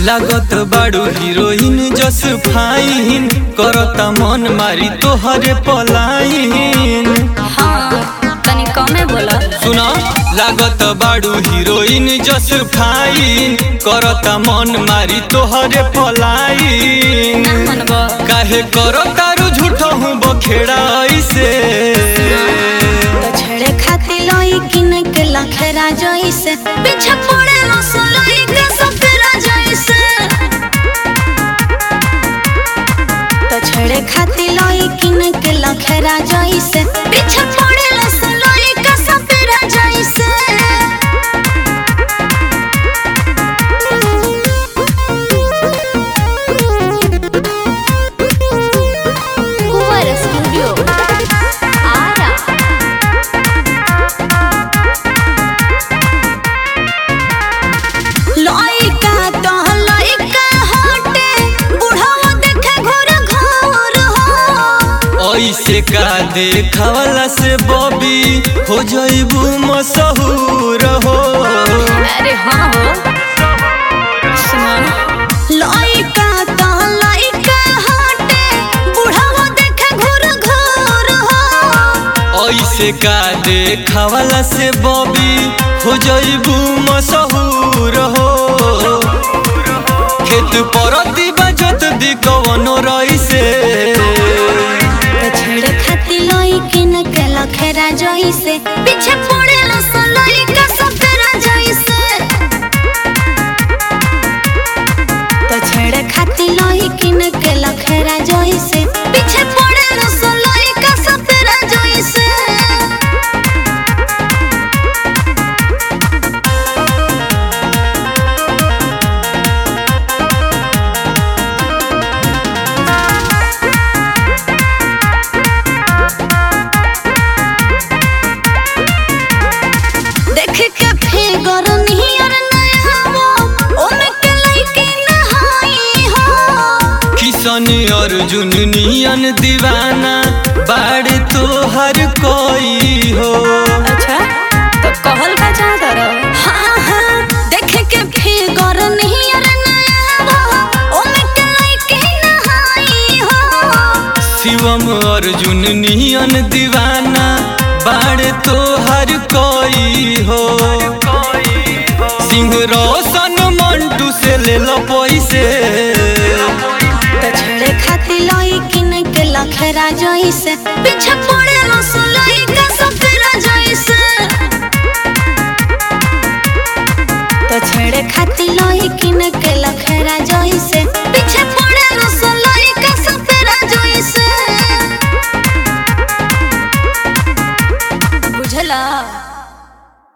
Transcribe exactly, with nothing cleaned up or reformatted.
लागत बाड़ू हीरोइन जस फाइन करता मन मारी तोहरे पलाइन। हाँ तनी कमे बोला। सुना लागत बाड़ू हीरोइन जस फाइन करता मन मारी तोहरे पलाइन। ना मनबो काहे करो तारू झूठो हूँ बखेड़ा ऐसे तो छेड़े खाती लोई किन के लखेरा जइसे पीछे पड़े रसोई के सफेरा जइसे। तो छेड़े खाती लोई किन के लखेरा जइसे पीछे पड़े रसोई के सफेरा जइसे। कुंवर स्टूडियो आरा। लइका तो लइका हटे बुढ़ावा देखे घोर घोर हो। ऐसे का देखावला से बॉबी हो जइबू मशहूर हो। अरे हाँ हो सुना लइका तो लइका हटे बुढ़ावा देखे घोर घोर हो। ऐसे का देखावला से बॉबी हो जइबू मशहूर हो। खेत परती बजत दी कवनो रईसे तो छेड़े खाती लोई किन के लखेरा जइसे पीछे पड़े रसोई का सफेरा जइसे। तो छेड़े खाती लोई किन के लखेरा जइसे पीछे पड़े रसोई का सफेरा जइसे। देख के फिगर नियर नया हो ओमे के लइके नहाई हो। किशन अर्जुन नियन दीवाना बाड़ तोहर कोई हो। अच्छा तो कहल का चाहता रहो। हाँ हाँ देख के फिगर नियर नया हो ओमे के लइके नहाई हो। शिवम अर्जुन नियन दीवाना बाड़ तोहर कोई हो। सिंह रोशन मंटू से ले लो पैसे तो छेड़े खाती लोई किन के लखेरा जइसे।